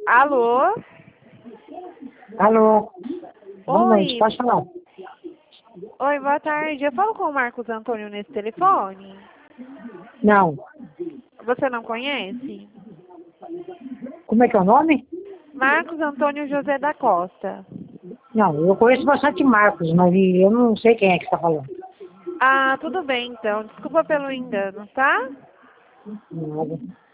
Alô? Alô? Boa noite, Oi. pode falar. Oi, boa tarde. Eu falo com o Marcos Antônio nesse telefone? Não. Você não conhece? Como é que é o nome? Marcos Antônio José da Costa. Não, eu conheço bastante Marcos, mas eu não sei quem é que está falando. Ah, tudo bem então. Desculpa pelo engano, tá? Nada.